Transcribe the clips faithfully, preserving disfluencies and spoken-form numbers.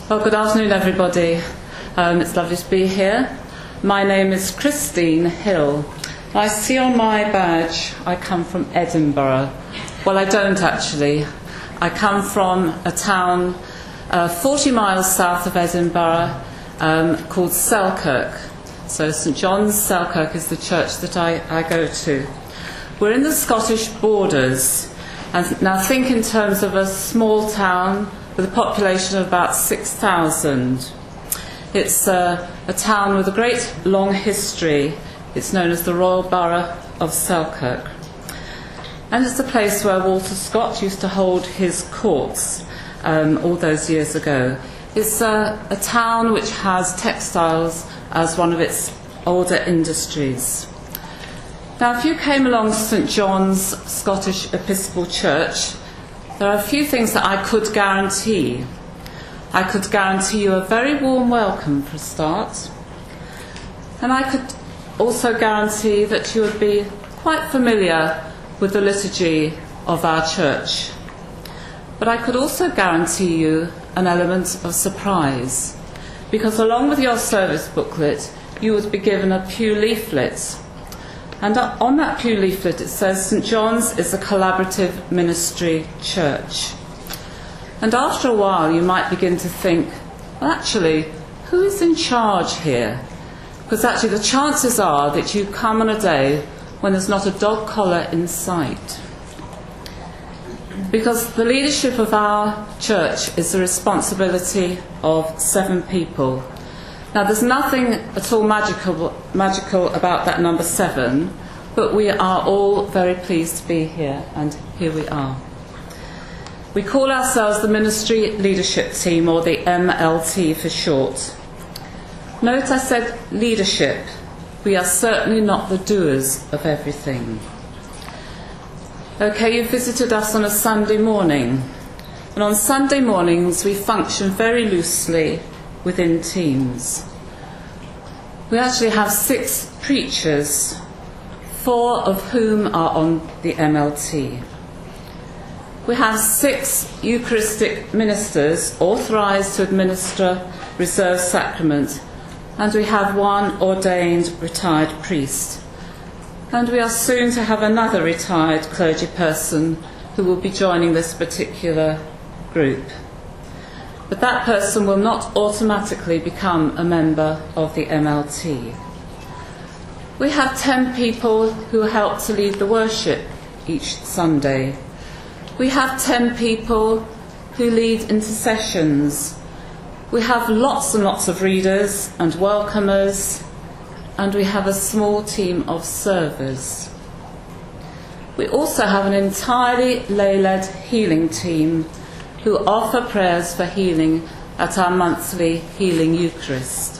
Well, good afternoon, everybody. Um, it's lovely to be here. My name is Christine Hill. I see on my badge I come from Edinburgh. Well, I don't actually. I come from a town uh, forty miles south of Edinburgh um, called Selkirk. So St John's, Selkirk is the church that I, I go to. We're in the Scottish borders. And now think in terms of a small town with a population of about six thousand. It's uh, a town with a great long history. It's known as the Royal Borough of Selkirk. And it's the place where Walter Scott used to hold his courts um, all those years ago. It's uh, a town which has textiles as one of its older industries. Now, if you came along to St John's Scottish Episcopal Church, there are a few things that I could guarantee. I could guarantee you a very warm welcome for a start. And I could also guarantee that you would be quite familiar with the liturgy of our church. But I could also guarantee you an element of surprise, because along with your service booklet, you would be given a pew leaflet. And on that pew leaflet it says St John's is a collaborative ministry church. And after a while you might begin to think, well, actually, who is in charge here? Because actually the chances are that you come on a day when there's not a dog collar in sight. Because the leadership of our church is the responsibility of seven people. Now, there's nothing at all magical, magical about that number seven, but we are all very pleased to be here, and here we are. We call ourselves the Ministry Leadership Team, or the M L T for short. Note I said leadership. We are certainly not the doers of everything. Okay, you visited us on a Sunday morning, and on Sunday mornings we function very loosely within teams. We actually have six preachers, four of whom are on the M L T. We have six Eucharistic ministers authorised to administer reserved sacrament, and we have one ordained retired priest. And we are soon to have another retired clergy person who will be joining this particular group. But that person will not automatically become a member of the M L T. We have ten people who help to lead the worship each Sunday. We have ten people who lead intercessions. We have lots and lots of readers and welcomers, and we have a small team of servers. We also have an entirely lay-led healing team who offer prayers for healing at our monthly Healing Eucharist.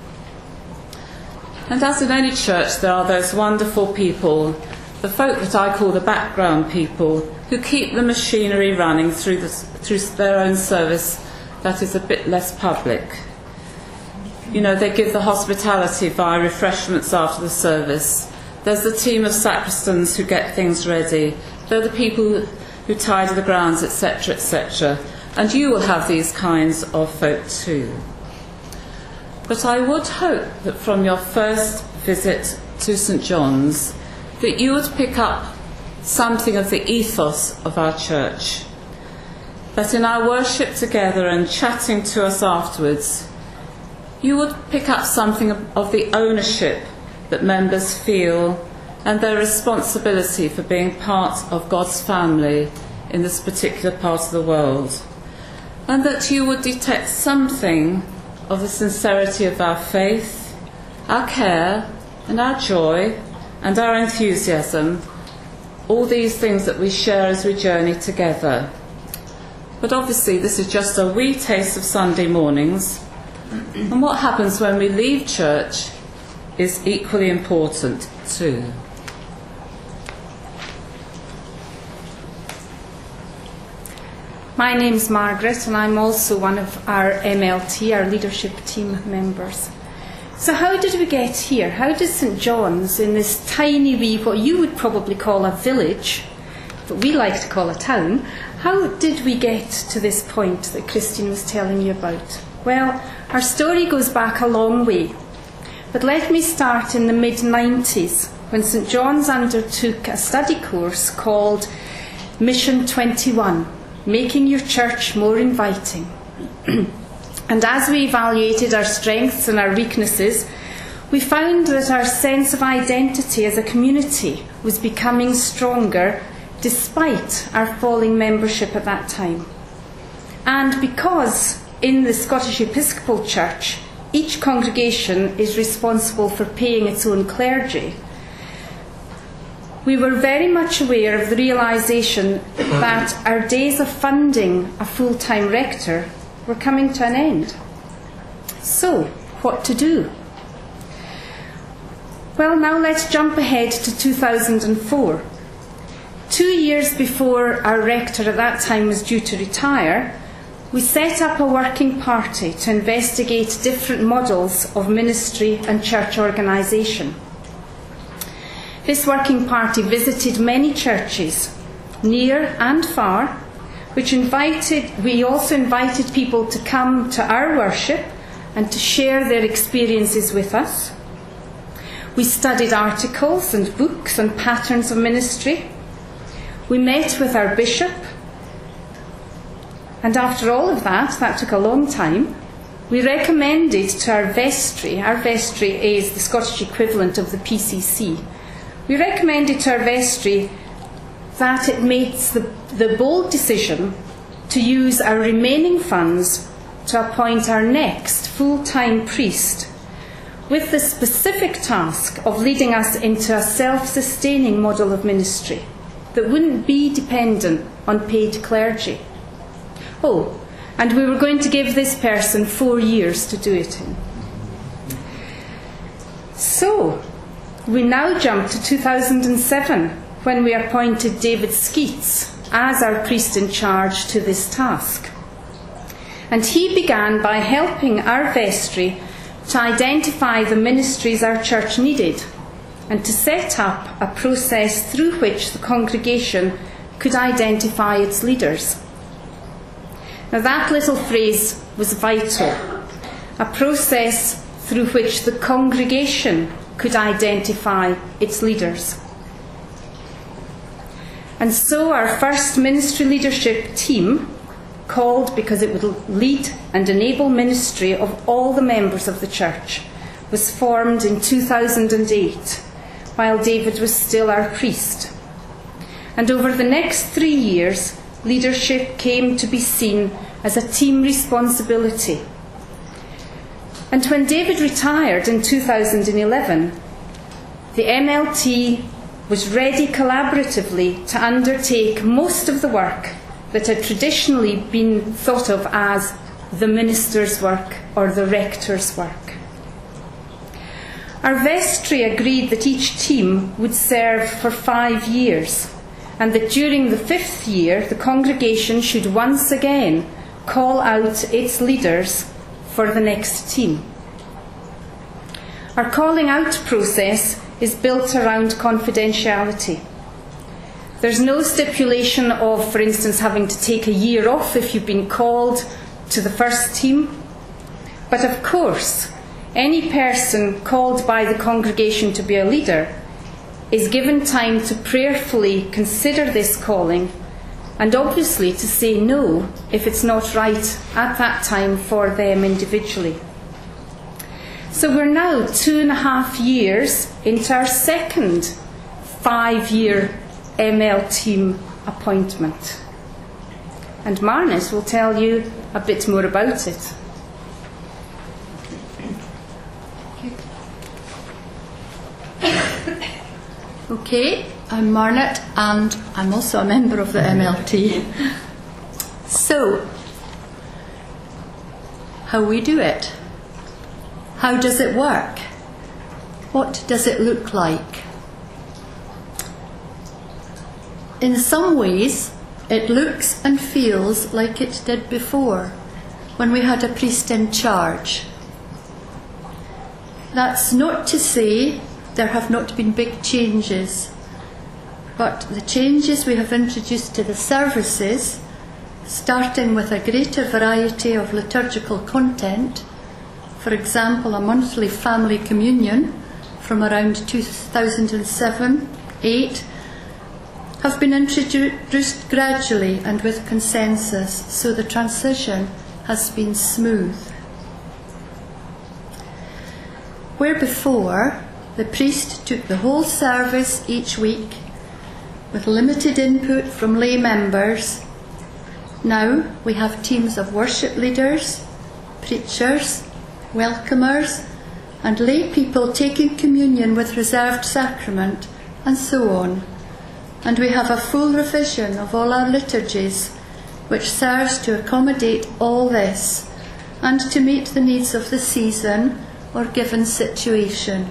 And as in any church, there are those wonderful people, the folk that I call the background people, who keep the machinery running through, the, through their own service that is a bit less public. You know, they give the hospitality via refreshments after the service. There's the team of sacristans who get things ready. They're the people who tidy the grounds, et cetera, et cetera. And you will have these kinds of folk too. But I would hope that from your first visit to St John's, that you would pick up something of the ethos of our church. That in our worship together and chatting to us afterwards, you would pick up something of the ownership that members feel and their responsibility for being part of God's family in this particular part of the world. And that you would detect something of the sincerity of our faith, our care and our joy and our enthusiasm, all these things that we share as we journey together. But obviously this is just a wee taste of Sunday mornings, and what happens when we leave church is equally important too. My name is Margaret, and I'm also one of our M L T, our leadership team members. So how did we get here? How did St John's, in this tiny wee, what you would probably call a village, but we like to call a town, How did we get to this point that Christine was telling you about? Well, our story goes back a long way. But let me start in the mid nineties, when St John's undertook a study course called Mission twenty-one, Making Your Church More Inviting. And as we evaluated our strengths and our weaknesses, we found that our sense of identity as a community was becoming stronger despite our falling membership at that time. And because in the Scottish Episcopal Church, each congregation is responsible for paying its own clergy, we were very much aware of the realisation that our days of funding a full-time rector were coming to an end. So, what to do? Well, now let's jump ahead to two thousand four. Two years before our rector at that time was due to retire, we set up a working party to investigate different models of ministry and church organisation. This working party visited many churches, near and far, which invited, we also invited people to come to our worship and to share their experiences with us. We studied articles and books on patterns of ministry. We met with our bishop, and after all of that, that took a long time, we recommended to our vestry, our vestry is the Scottish equivalent of the P C C, we recommended to our vestry that it makes the, the bold decision to use our remaining funds to appoint our next full-time priest, with the specific task of leading us into a self-sustaining model of ministry that wouldn't be dependent on paid clergy. Oh, and we were going to give this person four years to do it in. So, we now jump to two thousand seven, when we appointed David Skeets as our priest in charge to this task. And he began by helping our vestry to identify the ministries our church needed and to set up a process through which the congregation could identify its leaders. Now that little phrase was vital, a process through which the congregation could identify its leaders. And so our first ministry leadership team, called because it would lead and enable ministry of all the members of the church, was formed in two thousand eight, while David was still our priest. And over the next three years, leadership came to be seen as a team responsibility. And when David retired in two thousand eleven, the M L T was ready collaboratively to undertake most of the work that had traditionally been thought of as the minister's work or the rector's work. Our vestry agreed that each team would serve for five years, and that during the fifth year the congregation should once again call out its leaders for the next team. Our calling out process is built around confidentiality. There's no stipulation of, for instance, having to take a year off if you've been called to the first team. But of course, any person called by the congregation to be a leader is given time to prayerfully consider this calling and obviously to say no if it's not right at that time for them individually. So we're now two and a half years into our second five-year M L team appointment. And Marnus will tell you a bit more about it. Okay, I'm Marnet and I'm also a member of the M L T. So, how we do it? How does it work? What does it look like? In some ways, it looks and feels like it did before, when we had a priest in charge. That's not to say there have not been big changes, but the changes we have introduced to the services starting with a greater variety of liturgical content, for example, a monthly family communion from around two thousand seven eight, have been introduced gradually and with consensus, so the transition has been smooth. Where before the priest took the whole service each week with limited input from lay members, now we have teams of worship leaders, preachers, welcomers, and lay people taking communion with reserved sacrament, and so on. And we have a full revision of all our liturgies, which serves to accommodate all this and to meet the needs of the season or given situation.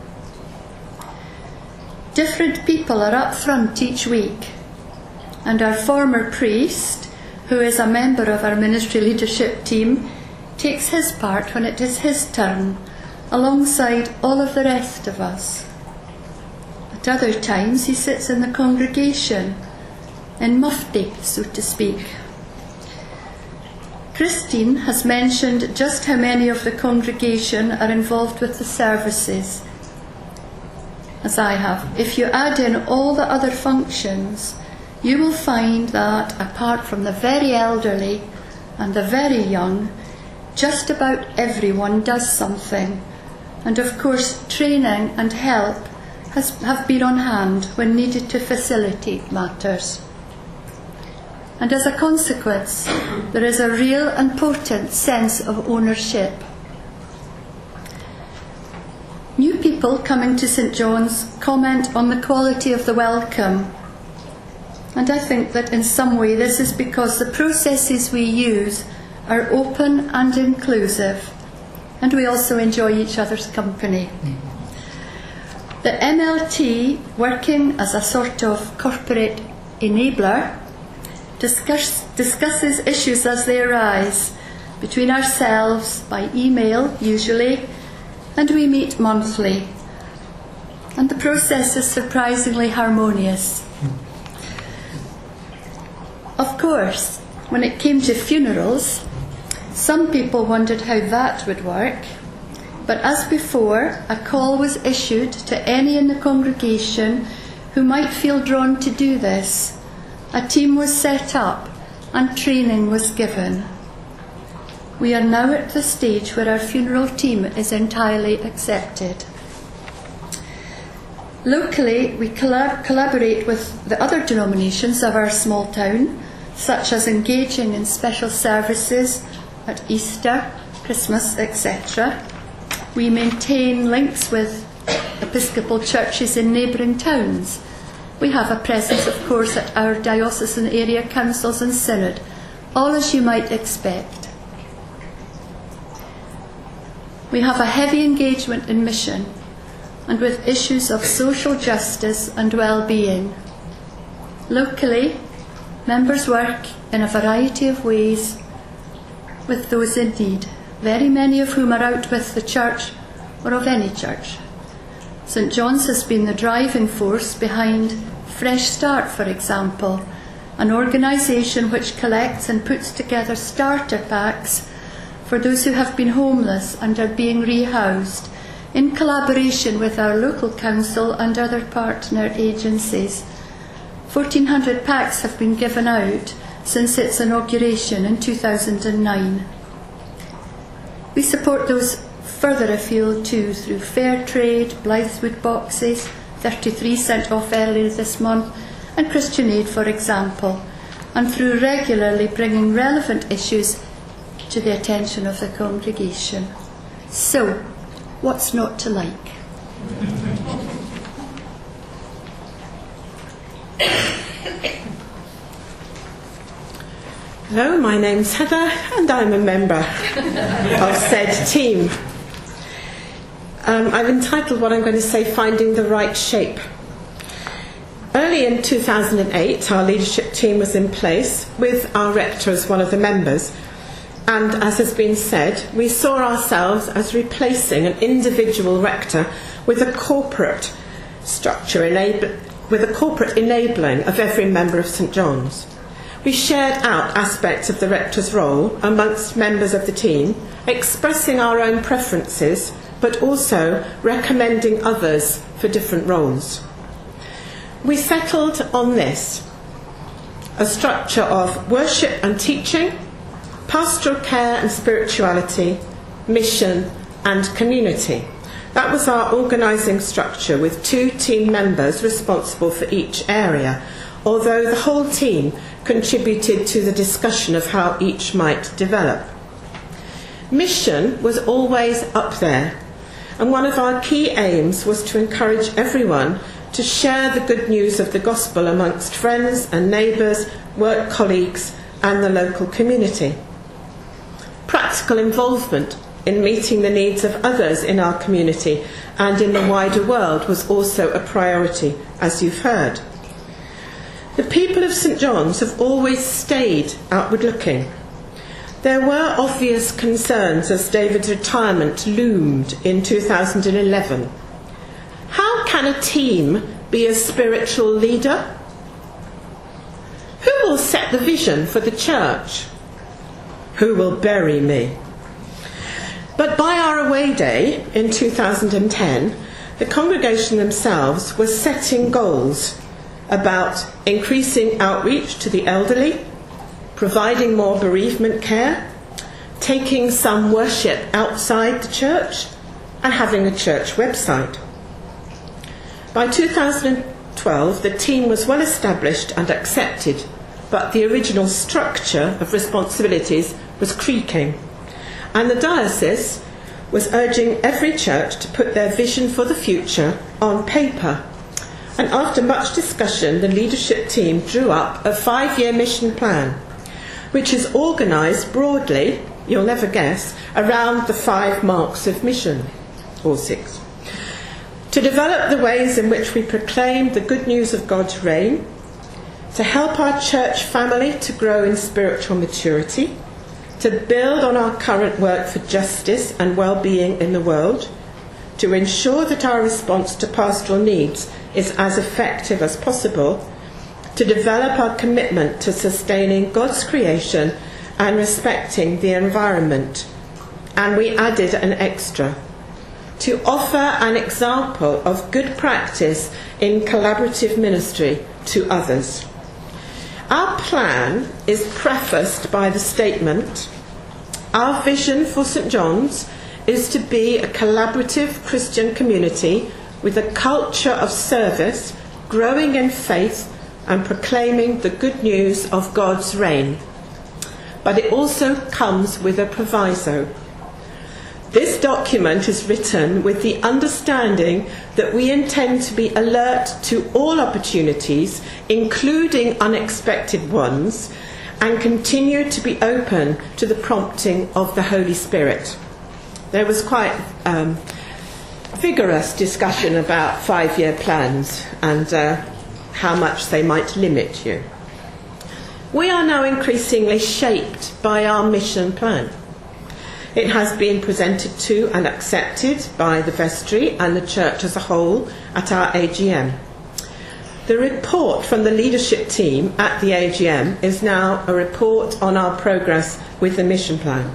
Different people are up front each week, and our former priest, who is a member of our ministry leadership team, takes his part when it is his turn, alongside all of the rest of us. At other times he sits in the congregation, in mufti, so to speak. Christine has mentioned just how many of the congregation are involved with the services, as I have. If you add in all the other functions, you will find that, apart from the very elderly and the very young, just about everyone does something. And of course, training and help has, have been on hand when needed to facilitate matters. And as a consequence, there is a real and potent sense of ownership. New people coming to St John's comment on the quality of the welcome. And I think that in some way this is because the processes we use are open and inclusive, and we also enjoy each other's company. The M L T, working as a sort of corporate enabler, discuss, discusses issues as they arise between ourselves by email usually, and we meet monthly. And the process is surprisingly harmonious. Of course, when it came to funerals, some people wondered how that would work, but as before, a call was issued to any in the congregation who might feel drawn to do this. A team was set up and training was given. We are now at the stage where our funeral team is entirely accepted. Locally, we collab- collaborate with the other denominations of our small town, such as engaging in special services at Easter, Christmas, et cetera. We maintain links with Episcopal churches in neighbouring towns. We have a presence, of course, at our diocesan area councils and synod, all as you might expect. We have a heavy engagement in mission and with issues of social justice and well-being. Locally, members work in a variety of ways with those in need, very many of whom are out with the church or of any church. St John's has been the driving force behind Fresh Start, for example, an organisation which collects and puts together starter packs for those who have been homeless and are being rehoused, in collaboration with our local council and other partner agencies. fourteen hundred packs have been given out since its inauguration in two thousand nine. We support those further afield too through Fair Trade, Blythewood boxes, thirty-three cent off earlier this month, and Christian Aid, for example, and through regularly bringing relevant issues to the attention of the congregation. So, what's not to like? Hello, my name's Heather and I'm a member of said team. Um, I've entitled what I'm going to say Finding the Right Shape. Early in two thousand eight, our leadership team was in place with our rector as one of the members, and as has been said, we saw ourselves as replacing an individual rector with a corporate structure, enable, with a corporate enabling of every member of St John's. we shared out aspects of the rector's role amongst members of the team, expressing our own preferences, but also recommending others for different roles. We settled on this: a structure of worship and teaching, pastoral care and spirituality, mission and community. That was our organising structure, with two team members responsible for each area, although the whole team contributed to the discussion of how each might develop. Mission was always up there, and one of our key aims was to encourage everyone to share the good news of the gospel amongst friends and neighbours, work colleagues and the local community. Practical involvement in meeting the needs of others in our community and in the wider world was also a priority, as you've heard. The people of St John's have always stayed outward looking. There were obvious concerns as David's retirement loomed in two thousand eleven. How can a team be a spiritual leader? Who will set the vision for the church? Who will bury me? But by our away day in two thousand ten, the congregation themselves were setting goals about increasing outreach to the elderly, providing more bereavement care, taking some worship outside the church, and having a church website. By two thousand twelve, the team was well established and accepted, but the original structure of responsibilities was creaking, and the diocese was urging every church to put their vision for the future on paper. And after much discussion, the leadership team drew up a five-year mission plan, which is organised broadly, you'll never guess, around the five marks of mission, or six. To develop the ways in which we proclaim the good news of God's reign, to help our church family to grow in spiritual maturity, to build on our current work for justice and well-being in the world, to ensure that our response to pastoral needs is as effective as possible, to develop our commitment to sustaining God's creation and respecting the environment. And we added an extra: to offer an example of good practice in collaborative ministry to others. Our plan is prefaced by the statement: our vision for St John's is to be a collaborative Christian community with a culture of service, growing in faith and proclaiming the good news of God's reign. But it also comes with a proviso. This document is written with the understanding that we intend to be alert to all opportunities, including unexpected ones, and continue to be open to the prompting of the Holy Spirit. There was quite um, vigorous discussion about five-year plans and uh, how much they might limit you. We are now increasingly shaped by our mission plan. It has been presented to and accepted by the vestry and the church as a whole at our A G M. The report from the leadership team at the A G M is now a report on our progress with the mission plan.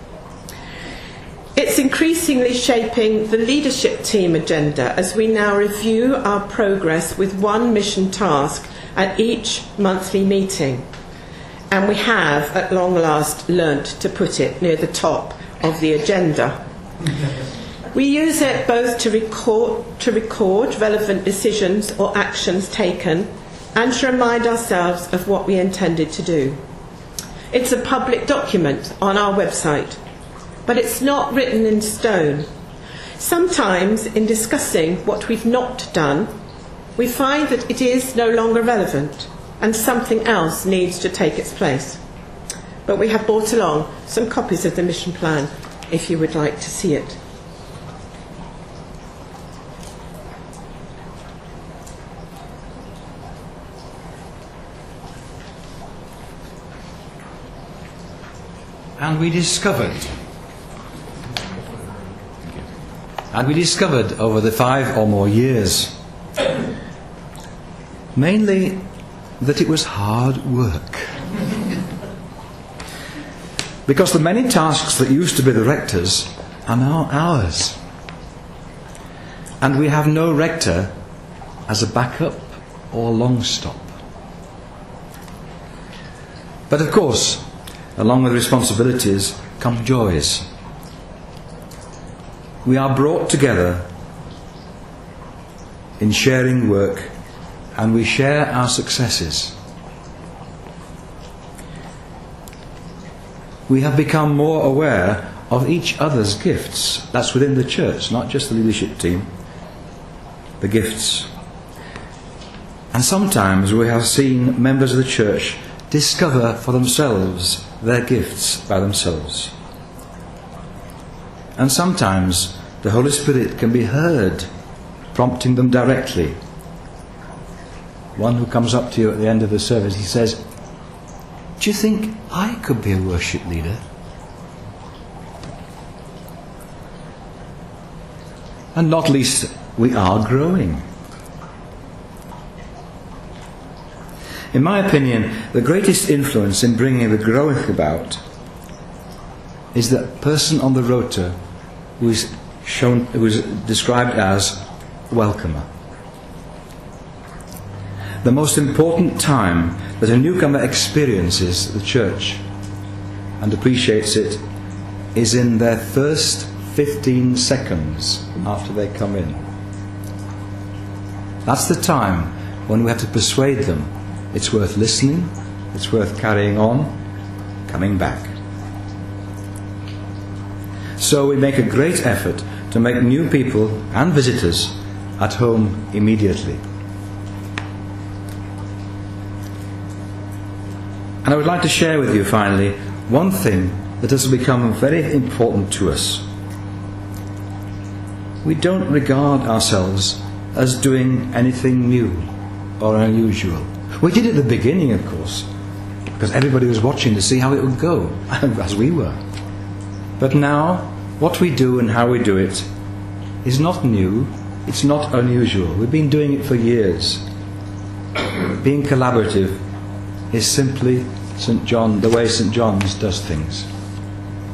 It's increasingly shaping the leadership team agenda as we now review our progress with one mission task at each monthly meeting. And we have, at long last, learnt to put it near the top of the agenda. We use it both to record, to record relevant decisions or actions taken and to remind ourselves of what we intended to do. It's a public document on our website, but it's not written in stone. Sometimes, in discussing what we've not done, we find that it is no longer relevant and something else needs to take its place. But we have brought along some copies of the mission plan if you would like to see it. And we discovered, and we discovered over the five or more years, mainly that it was hard work. Because the many tasks that used to be the rector's are now ours. And we have no rector as a backup or long stop. But of course, along with responsibilities come joys. We are brought together in sharing work, and we share our successes. We have become more aware of each other's gifts. That's within the church, not just the leadership team. The gifts. And sometimes we have seen members of the church discover for themselves their gifts by themselves. And sometimes the Holy Spirit can be heard prompting them directly. One who comes up to you at the end of the service, he says, "Do you think I could be a worship leader?" And not least, we are growing. In my opinion, the greatest influence in bringing the growing about is that person on the rota who is shown, who is described as welcomer. The most important time that a newcomer experiences the church and appreciates it is in their first fifteen seconds after they come in. That's the time when we have to persuade them it's worth listening, it's worth carrying on, coming back. So we make a great effort to make new people and visitors at home immediately. And I would like to share with you finally one thing that has become very important to us. We don't regard ourselves as doing anything new or unusual. We did at the beginning, of course, because everybody was watching to see how it would go, as we were. But now, what we do and how we do it is not new, it's not unusual. We've been doing it for years. Being collaborative is simply Saint John, the way Saint John's does things.